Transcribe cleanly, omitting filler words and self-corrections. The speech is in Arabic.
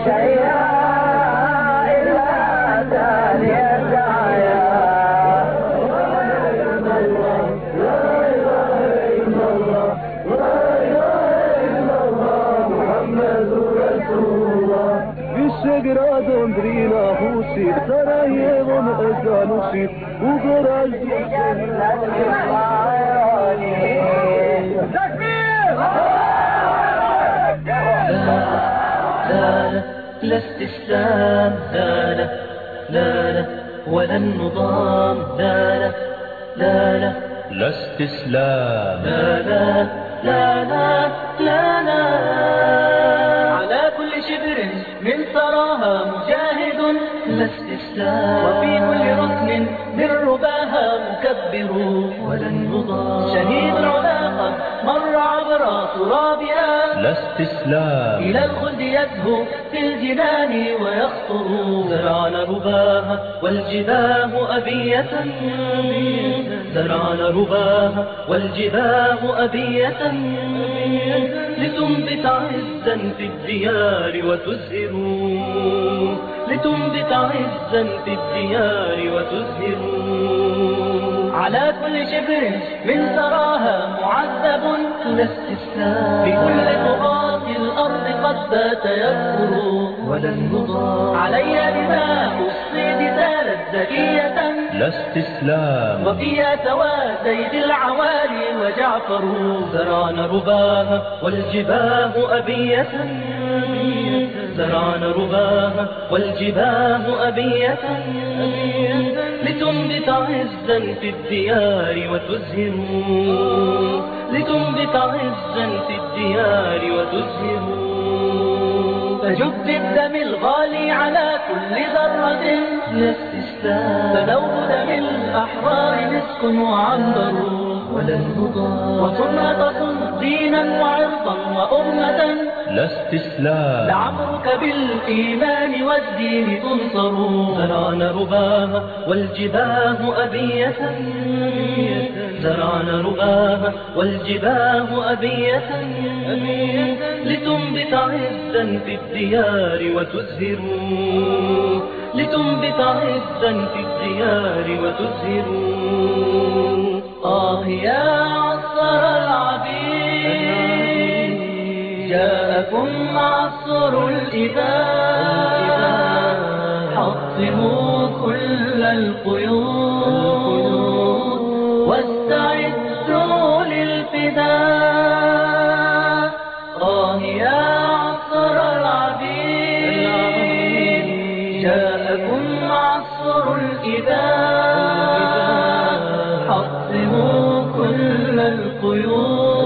شيئا إلا ثاني الدعايا. Visegrádom drina húszik, Szarajevon ezzel uszik, ugarás لا استسلام، لا ولا النظام، لا استسلام، لا على كل شبر من ثراها مجاهد، لا استسلام، وفي كل ركن من رباها مكبر، ولا النظام، شهيد العلا قد مر عبر ترابها، لا استسلام، إلى الخلد يزهو في الجنان ويخطر، زرعنا رباها والجباه أبية، زرعنا رباها والجباه أبية، لتنبت عزا في الديار وتزهر، لتنبت عزا في الديار وتزهر، على كل شبر من ثراها معذب، لا استسلام، في كل طغاة الأرض قد بات يكفر، ولا النظام، علي دماء الصيد سالت زكية، لا استسلام، وفيها سواد زيد العوالي وجعفر، زرعنا رباها والجباه أبية، زرعنا رباها والجباه أبية، لتنبت عزا في الديار وتزهر، لتنبت عزا في الديار وتزهر، فجب بالدم الغالي على كل ذرة، لا استسلام، فلوح دم الأحرار مسك وعنبر، ولا الهضام، وصنع تصن دينا وعرضا وأمة، لا استسلام، لعمرك بالإيمان والدين تنصر، زرعنا رباها والجباه أبية، زرعنا رباها والجباه أبية، لتنبت عزا في الديار وتزهر، لتنبت عزا في الديار وتزهر، يا عصر العبيد، جاءكم عصر الإباء، حطموا كل القيود واستعدوا للفداء، يا عصر العبيد، جاءكم عصر الإباء، حطموا كل القيود